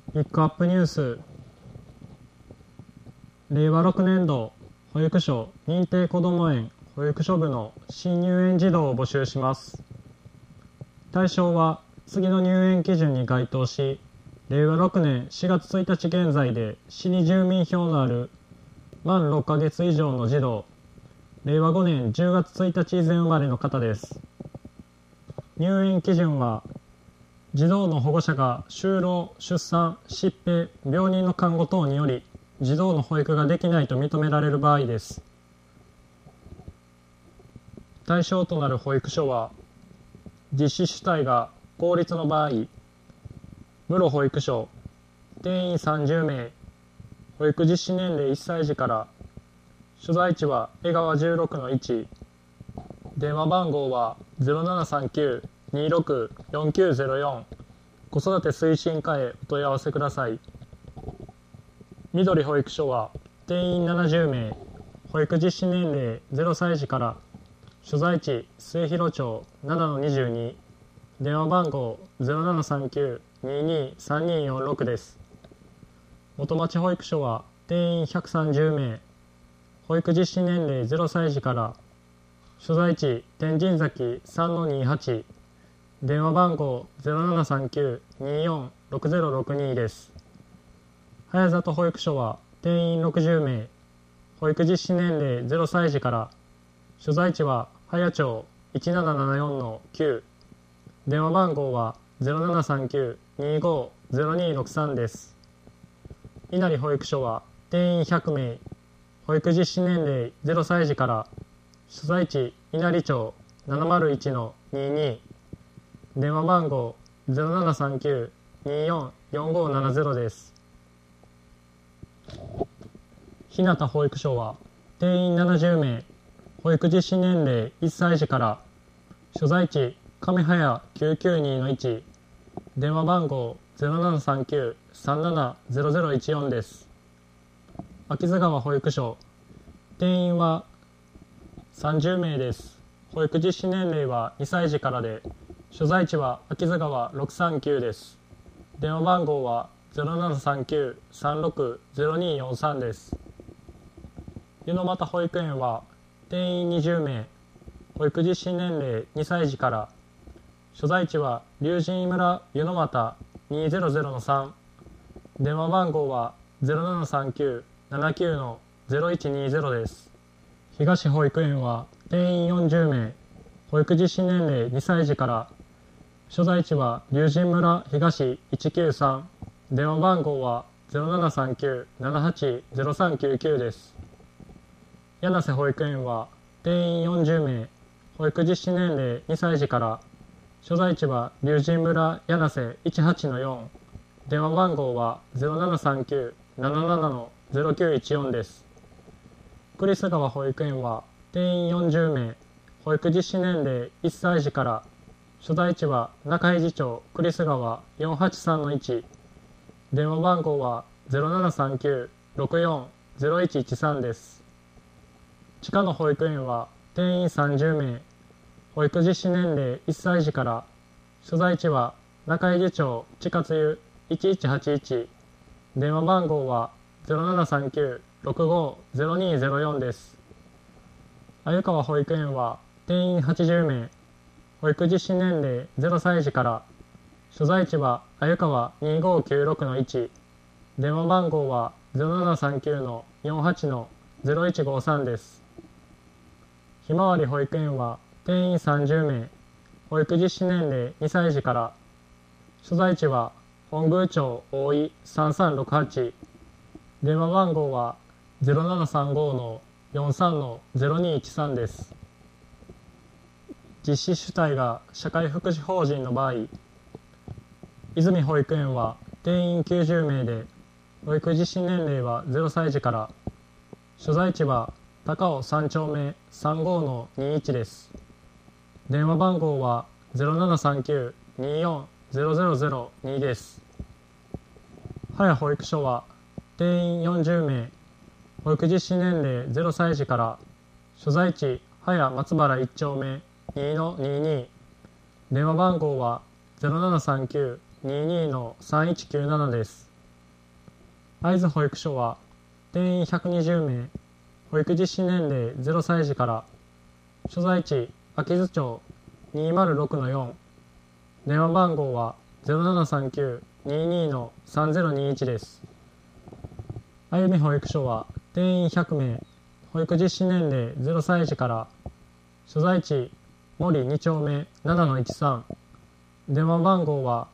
ピックアップニュース。令和6年度保育所認定こども園保育所部の新入園児童を募集します。対象は次の入園基準に該当し、令和6年4月1日現在で市に住民票のある満6ヶ月以上の児童、令和5年10月1日以前生まれの方です。入園基準は、児童の保護者が就労、出産、疾病、病人の看護等により児童の保育ができないと認められる場合です。対象となる保育所は、実施主体が公立の場合、室保育所、定員30名、保育実施年齢1歳児から、所在地は江川16-1、電話番号は 0739-26-4904、子育て推進課へお問い合わせください。緑保育所は定員70名、保育実施年齢0歳児から、所在地末広町 7-22、電話番号 0739-22-3246 です。元町保育所は定員130名、保育実施年齢0歳児から、所在地天神崎 3-28、電話番号 0739-24-6062 です。早里保育所は定員60名、保育実施年齢0歳児から、所在地は早町 1774-9、電話番号は 0739-25-0263 です。稲荷保育所は定員100名、保育実施年齢0歳児から、所在地稲荷町 701-22、電話番号 0739-24-4570 です。日向保育所は定員70名、保育実施年齢1歳児から、所在地亀早 992-1、電話番号 0739-370014 です。秋津川保育所、定員は30名です。保育実施年齢は2歳児からで、所在地は秋津川639です。電話番号は 0739-360243 です。湯の俣保育園は定員20名、保育実施年齢2歳児から、所在地は龍神村湯の俣 200-3、電話番号は 0739-79-0120 です。東保育園は定員40名、保育実施年齢2歳児から、所在地は龍神村東193、電話番号は 0739-78-0399 です。柳瀬保育園は定員40名、保育実施年齢2歳児から、所在地は龍神村柳瀬 18-4、電話番号は 0739-77-0914 です。栗栖川保育園は定員40名、保育実施年齢1歳児から、所在地は中井町栗栖川 483-1、電話番号は 0739-64-0113 です。地下の保育園は定員30名、保育実施年齢1歳児から、所在地は中井町地下湯1181、電話番号は 0739-65-0204 です。鮎川保育園は定員80名、保育実施年齢0歳児から、所在地は鮎川 2596-1、電話番号は 0739-48-0153 です。ひまわり保育園は定員30名、保育実施年齢2歳児から、所在地は本宮町大井 3368、電話番号は 0735-43-0213 です。実施主体が社会福祉法人の場合、泉保育園は定員90名で、保育実施年齢は0歳児から、所在地は高尾3丁目 35-21 です。電話番号は 0739-24-0002 です。早保育所は定員40名、保育実施年齢0歳児から、所在地早松原1丁目 2-22、電話番号は 0739-22-3197 です。 会津保育所は定員120名、保育実施年齢0歳児から、所在地秋津町206-4、電話番号は 0739-22-3021 です。あゆみ保育所は定員100名、保育実施年齢0歳児から、所在地森2丁目 7-13、電話番号は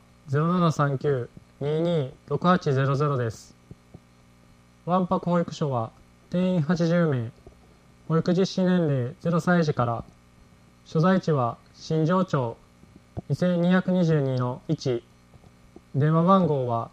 0739-22-6800 です。わんぱく保育所は定員80名、保育実施年齢0歳児から、所在地は新庄町 2222-1、電話番号は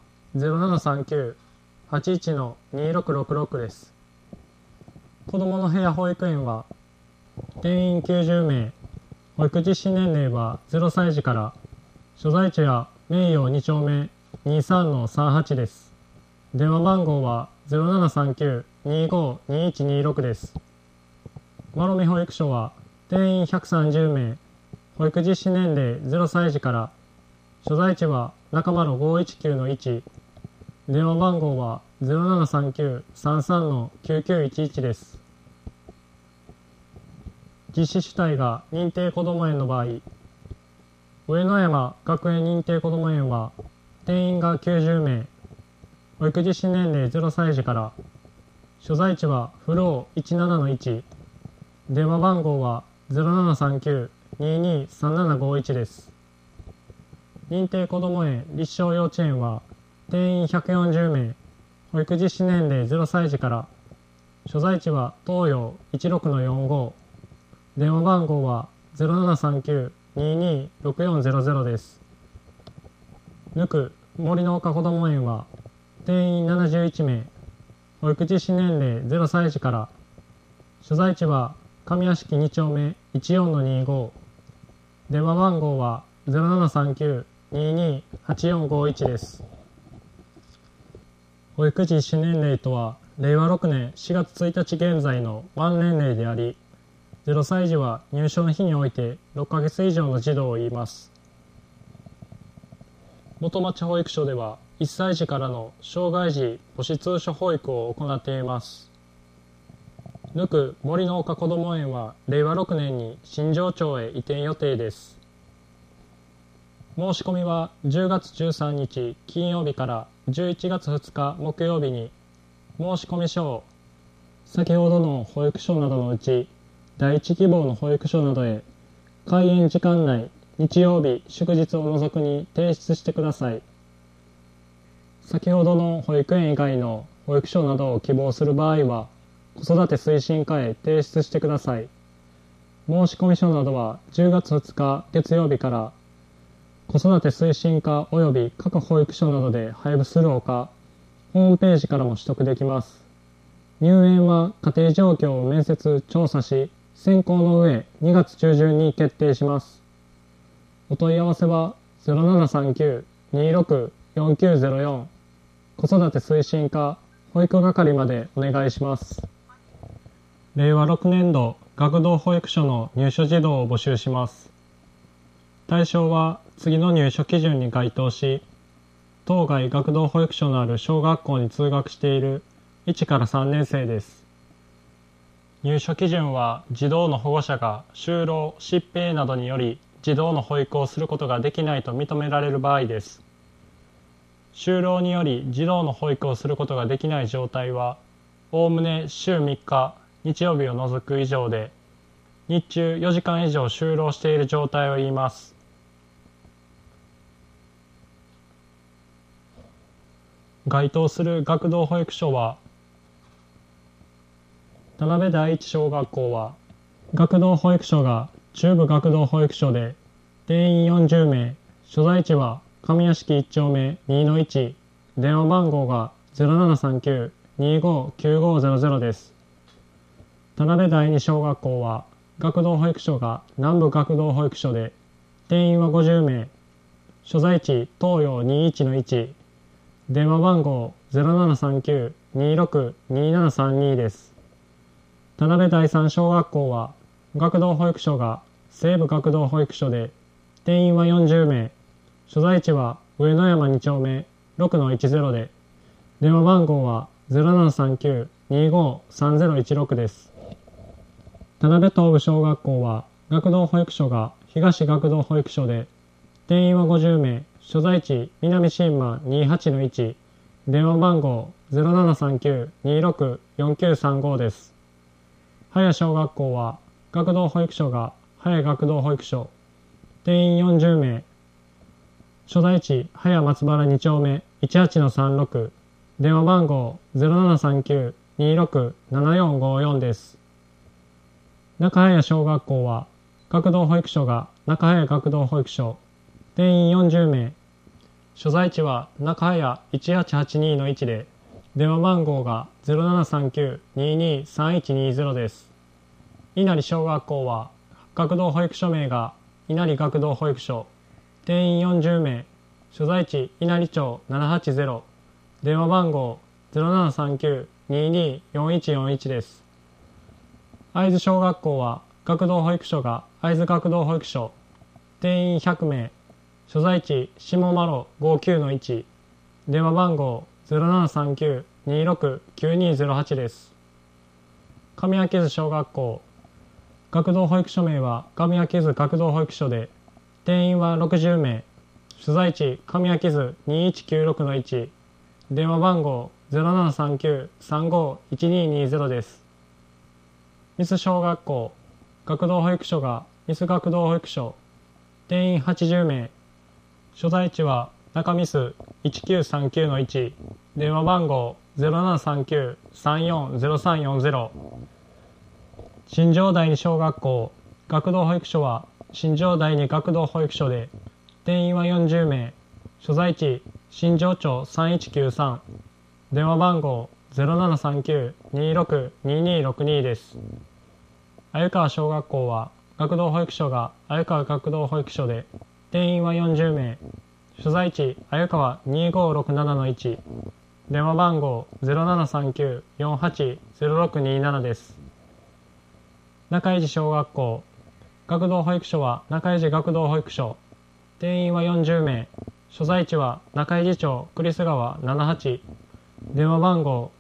0739-81-2666 です。子どもの部屋保育園は定員90名、保育実施年齢は0歳児から、所在地は名誉2丁目 23-38 です。電話番号は 0739-25-2126 です。まろみ保育所は定員130名、保育実施年齢0歳児から、所在地は中丸519-1、電話番号は 0739-33-9911 です。実施主体が認定こども園の場合、上野山学園認定こども園は定員が90名、保育実施年齢0歳児から、所在地はフロー17-1、電話番号は 0739-223751 です。認定こども園立正幼稚園は定員140名、保育実施年齢0歳児から、所在地は東洋 16-45、電話番号は 0739-226400 です。ぬく森の丘こども園は定員71名、保育実施年齢0歳児から、所在地は上屋敷2丁目 14-25、電話番号は 0739-228451 です。保育実施年齢とは令和6年4月1日現在の満年齢であり、0歳児は入所の日において6ヶ月以上の児童を言います。元町保育所では1歳児からの障害児母子通所保育を行っています。ぬく森の丘こども園は令和6年に新庄町へ移転予定です。申し込みは10月13日金曜日から11月2日木曜日に、申し込み書を先ほどの保育所などのうち第一希望の保育所などへ開園時間内日曜日祝日を除くに提出してください。先ほどの保育園以外の保育所などを希望する場合は子育て推進課へ提出してください。申し込み書などは10月2日月曜日から子育て推進課及び各保育所などで配布するほか、ホームページからも取得できます。入園は家庭状況を面接調査し、選考の上2月中旬に決定します。お問い合わせは 0739-26-4904 子育て推進課保育係までお願いします。令和6年度学童保育所の入所児童を募集します。対象は次の入所基準に該当し、当該学童保育所のある小学校に通学している1から3年生です。入所基準は児童の保護者が就労、疾病などにより児童の保育をすることができないと認められる場合です。就労により児童の保育をすることができない状態は、おおむね週3日、日曜日を除く以上で、日中4時間以上就労している状態を言います。該当する学童保育所は、田辺第一小学校は学童保育所が中部学童保育所で定員40名、所在地は上屋敷1丁目 2-1、電話番号が 0739-259500 です。田辺第二小学校は学童保育所が南部学童保育所で定員は50名、所在地東洋 21-1、電話番号 0739-26-2732 です。田辺第三小学校は学童保育所が西部学童保育所で定員は40名、所在地は上野山2丁目 6-10 で、 電話番号は 0739-25-3016 です。田辺東部小学校は学童保育所が東学童保育所で、定員は50名、所在地南新間28-1、電話番号 0739-26-4935 です。早小学校は学童保育所が早学童保育所、定員40名、所在地早松原2丁目18-36、電話番号 0739-26-7454 です。中早小学校は学童保育所が中早学童保育所、定員40名、所在地は中早1882-1で、電話番号が 0739-22-3120 です。稲荷小学校は学童保育所名が稲荷学童保育所、定員40名、所在地稲荷町780、電話番号 0739-22-4141 です。会津小学校は学童保育所が会津学童保育所、定員100名、所在地下麻呂 59-1、電話番号 0739-26-9208 です。上秋津小学校、学童保育所名は上秋津学童保育所で、定員は60名、所在地上秋津 2196-1、電話番号 0739-35-1220 です。ミス小学校、学童保育所がミス学童保育所、定員80名、所在地は中ミス 1939-1、電話番号 0739-340340。新城第二小学校、学童保育所は新城第二学童保育所で、定員は40名、所在地新城町3193、電話番号 0739-26-2262 です。鮎川小学校は学童保育所が鮎川学童保育所で、定員は40名、所在地鮎川2567-1、電話番号 0739-480627 です。中井寺小学校、学童保育所は中井寺学童保育所、定員は40名、所在地は中井寺町栗栖川78、電話番号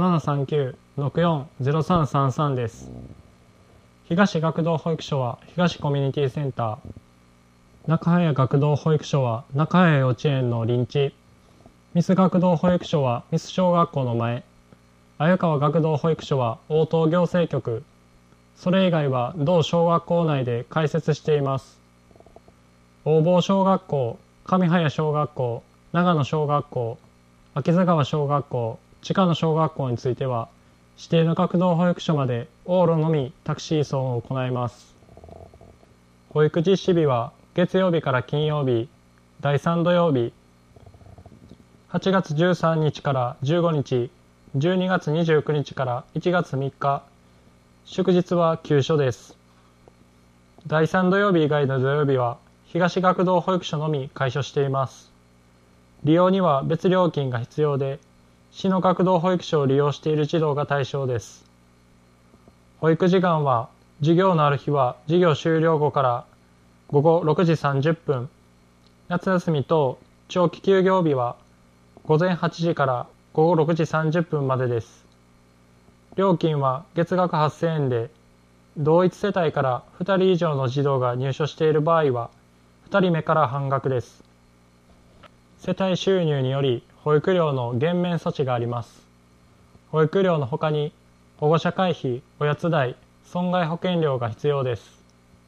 0739-640333 です。東学童保育所は東コミュニティセンター、中早学童保育所は中早幼稚園の臨地、ミス学童保育所はミス小学校の前、鮎川学童保育所は応答行政局、それ以外は同小学校内で開設しています。大坊小学校、上早小学校、長野小学校、秋津川小学校、地下の小学校については、指定の学童保育所まで往路のみタクシー移送を行います。保育実施日は月曜日から金曜日、第3土曜日、8月13日から15日、12月29日から1月3日、祝日は休所です。第3土曜日以外の土曜日は東学童保育所のみ開所しています。利用には別料金が必要で、市の学童保育所を利用している児童が対象です。保育時間は、授業のある日は授業終了後から午後6時30分、夏休み等長期休業日は午前8時から午後6時30分までです。料金は月額8000円で、同一世帯から2人以上の児童が入所している場合は、2人目から半額です。世帯収入により保育料の減免措置があります。保育料のほかに保護者会費、おやつ代、損害保険料が必要です。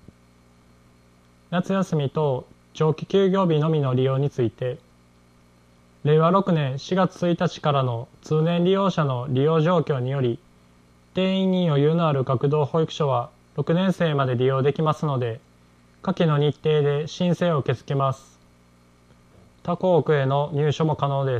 夏休み等長期休業日のみの利用について、令和6年4月1日からの通年利用者の利用状況により、定員に余裕のある学童保育所は6年生まで利用できますので、下記の日程で申請を受け付けます。他校区への入所も可能です。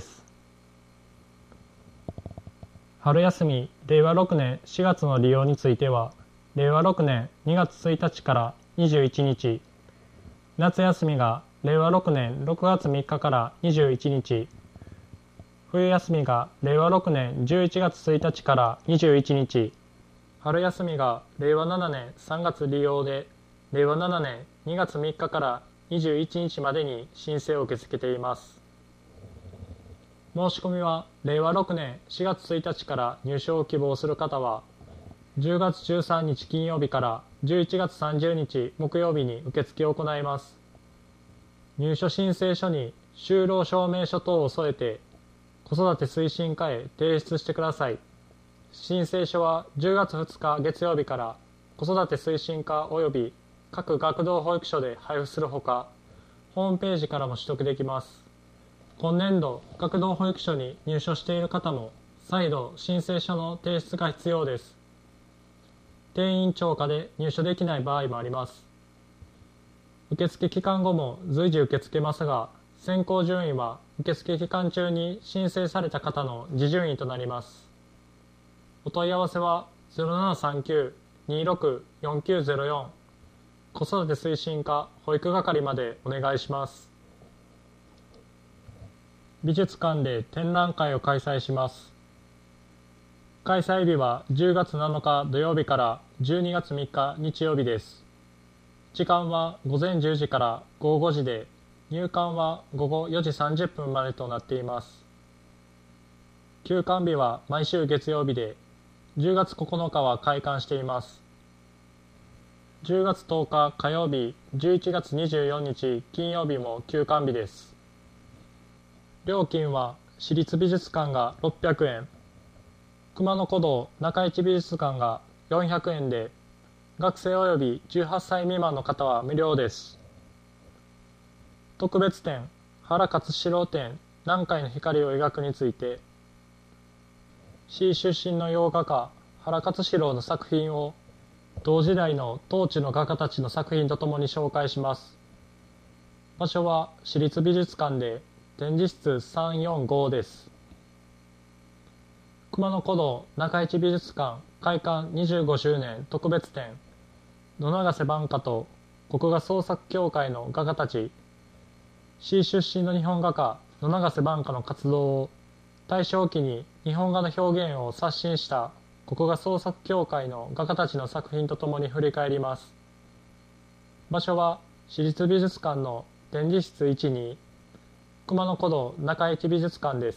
春休み令和6年4月の利用については、令和6年2月1日から21日、夏休みが令和6年6月3日から21日、冬休みが令和6年11月1日から21日、春休みが令和7年3月利用で、令和7年2月3日から21日までに申請を受け付けています。 申し込みは令和6年4月1日から入所を希望する方は10月13日金曜日から11月30日木曜日に受付を行います。入所申請書に就労証明書等を添えて子育て推進課へ提出してください。申請書は10月2日月曜日から子育て推進課及び各学童保育所で配布するほか、ホームページからも取得できます。今年度学童保育所に入所している方も再度申請書の提出が必要です。定員超過で入所できない場合もあります。受付期間後も随時受け付けますが、選考順位は受付期間中に申請された方の次順位となります。お問い合わせは 0739-26-4904 子育て推進課保育係までお願いします。美術館で展覧会を開催します。開催日は10月7日土曜日から12月3日日曜日です。時間は午前10時から午後5時で、入館は午後4時30分までとなっています。休館日は毎週月曜日で、10月9日は開館しています。10月10日火曜日、11月24日金曜日も休館日です。料金は私立美術館が600円、熊野古道中市美術館が400円で、学生及び18歳未満の方は無料です。特別展、原勝四郎展南海の光を描くについて、市出身の洋画家原勝四郎の作品を同時代の当地の画家たちの作品とともに紹介します。場所は市立美術館で展示室345です。熊野古道中市美術館開館25周年特別展、野永瀬晩花と国画創作協会の画家たち、市出身の日本画家野永瀬晩花の活動を大正期に日本画の表現を刷新した国画創作協会の画家たちの作品とともに振り返ります。場所は市立美術館の展示室12、熊野古道中市美術館です。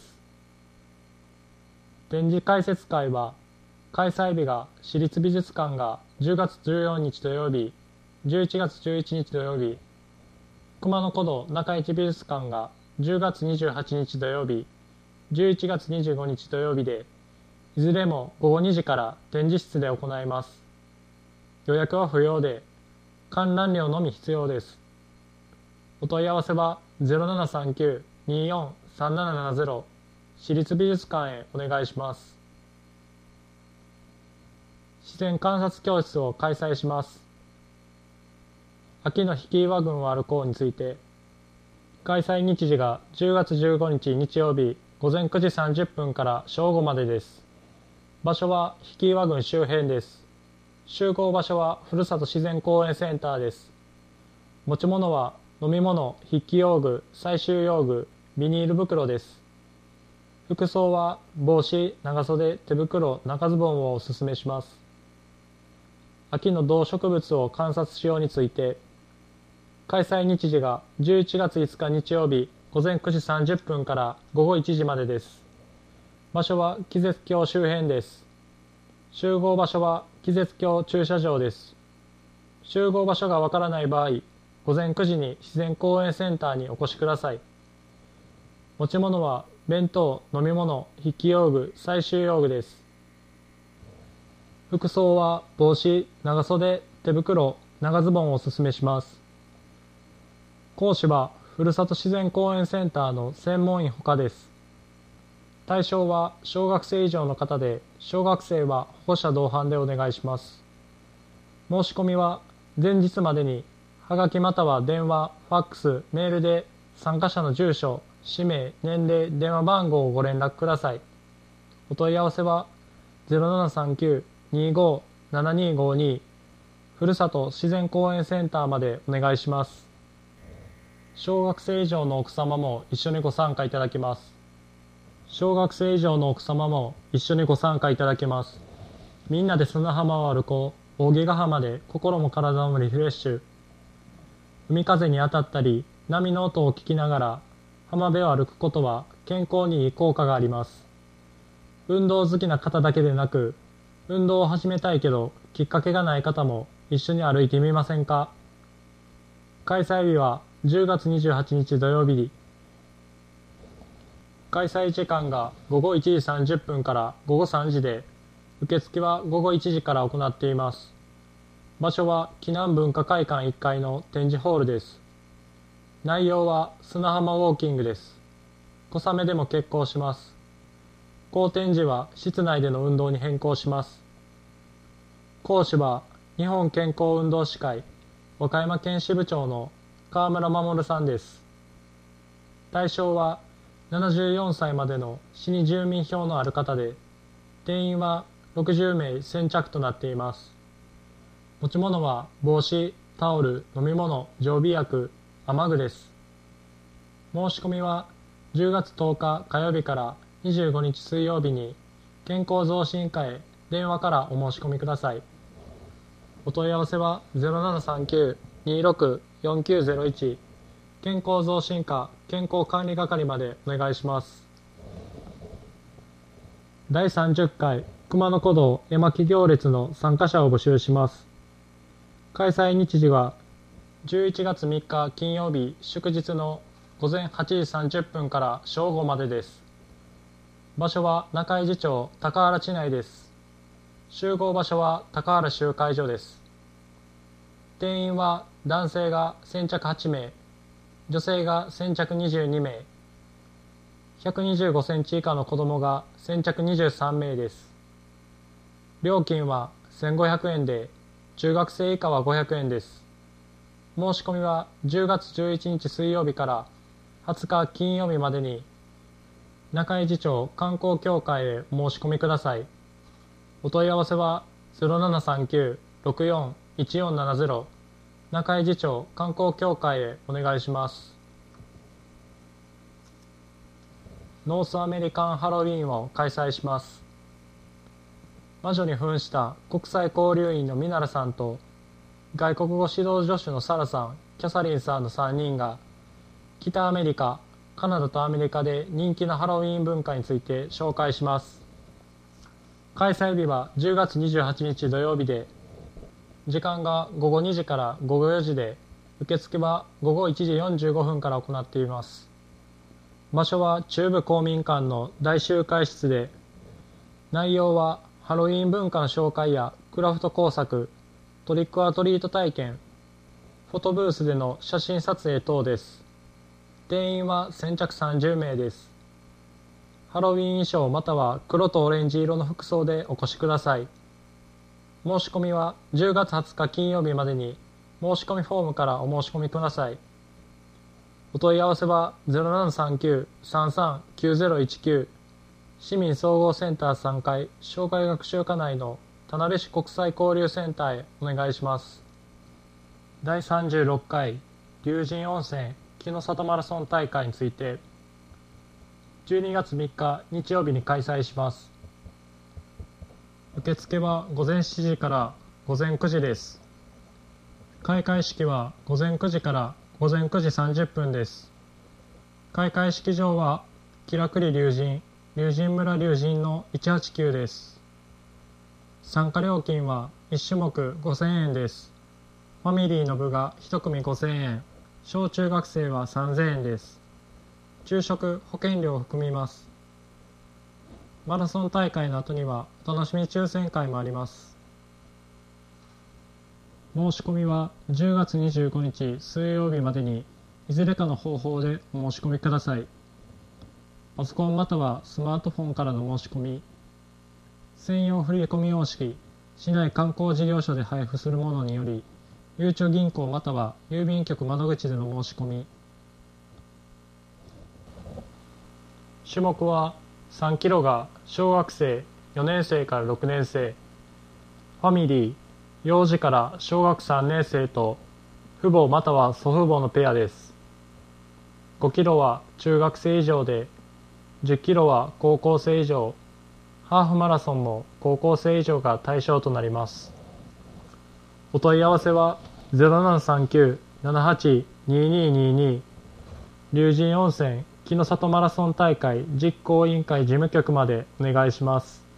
展示開設会は、開催日が市立美術館が10月14日土曜日、11月11日土曜日、熊野古道中市美術館が10月28日土曜日、11月25日土曜日で、いずれも午後2時から展示室で行います。予約は不要で、観覧料のみ必要です。お問い合わせは 0739-243770 市立美術館へお願いします。自然観察教室を開催します。秋の引岩群を歩こうについて、開催日時が10月15日日曜日午前9時30分から正午までです。場所は引岩群周辺です。集合場所はふるさと自然公園センターです。持ち物は飲み物、筆記用具、採集用具、ビニール袋です。服装は帽子、長袖、手袋、長ズボンをおすすめします。秋の動植物を観察しようについて、開催日時が11月5日日曜日午前9時30分から午後1時までです。場所は気絶橋周辺です。集合場所は気絶橋駐車場です。集合場所がわからない場合、午前9時に自然公園センターにお越しください。持ち物は弁当、飲み物、筆記用具、採集用具です。服装は帽子、長袖、手袋、長ズボンをおすすめします。講師はふるさと自然公園センターの専門員ほかです。対象は小学生以上の方で、小学生は保護者同伴でお願いします。申し込みは前日までにはがきまたは電話、ファックス、メールで参加者の住所、氏名、年齢、電話番号をご連絡ください。お問い合わせは 0739-25-7252 ふるさと自然公園センターまでお願いします。小学生以上の奥様も一緒にご参加いただけます。小学生以上の奥様も一緒にご参加いただけます。みんなで砂浜を歩こう。扇ヶ浜で心も体もリフレッシュ。海風に当たったり、波の音を聞きながら浜辺を歩くことは健康にいい効果があります。運動好きな方だけでなく、運動を始めたいけどきっかけがない方も一緒に歩いてみませんか？開催日は10月28日土曜日。開催時間が午後1時30分から午後3時で、受付は午後1時から行っています。場所は紀南文化会館1階の展示ホールです。内容は砂浜ウォーキングです。小雨でも結構します。後展示は室内での運動に変更します。講師は日本健康運動士会和歌山県支部長の川村守さんです。対象は74歳までの市に住民票のある方で、定員は60名先着となっています。持ち物は帽子、タオル、飲み物、常備薬、雨具です。申し込みは10月10日火曜日から25日水曜日に健康増進課へ電話からお申し込みください。お問い合わせは 0739-26-4901 健康増進課健康管理係までお願いします。第30回熊野古道絵巻行列の参加者を募集します。開催日時は11月3日金曜日祝日の午前8時30分から正午までです。場所は中井次町高原地内です。集合場所は高原集会所です。定員は男性が先着8名、女性が先着22名、125センチ以下の子供が先着23名です。料金は1500円で、中学生以下は500円です。申し込みは10月11日水曜日から20日金曜日までに中井次町観光協会へお申し込みください。お問い合わせは 0739-64-1470 中井次町観光協会へお願いします。ノースアメリカンハロウィーンを開催します。魔女に扮した国際交流員のミナラさんと外国語指導助手のサラさん、キャサリンさんの3人が北アメリカ、カナダとアメリカで人気のハロウィーン文化について紹介します。開催日は10月28日土曜日で、時間が午後2時から午後4時で、受付は午後1時45分から行っています。場所は中部公民館の大集会室で、内容はハロウィーン文化の紹介やクラフト工作、トリックアトリート体験、フォトブースでの写真撮影等です。定員は先着30名です。ハロウィーン衣装または黒とオレンジ色の服装でお越しください。申し込みは10月20日金曜日までに申し込みフォームからお申し込みください。お問い合わせは 0739-339019 市民総合センター3階障害学習課内の田辺市国際交流センターへお願いします。第36回龍神温泉木の里マラソン大会について12月3日日曜日に開催します。受付は午前7時から午前9時です。開会式は午前9時から午前9時30分です。開会式場は気楽里龍神村龍神の189です。参加料金は1種目5000円です。ファミリーの部が1組5000円、小中学生は3000円です。昼食保険料を含みます。マラソン大会の後にはお楽しみ抽選会もあります。申し込みは10月25日水曜日までにいずれかの方法でお申し込みください。パソコンまたはスマートフォンからの申し込み、専用振込用紙、市内観光事業所で配布するものにより、ゆうちょ銀行または郵便局窓口での申し込み。種目は3キロが小学生4年生から6年生、ファミリー、幼児から小学3年生と父母または祖父母のペアです。5キロは中学生以上で、10キロは高校生以上、ハーフマラソンも高校生以上が対象となります。お問い合わせは 0739-782222 龍神温泉木の里マラソン大会実行委員会事務局までお願いします。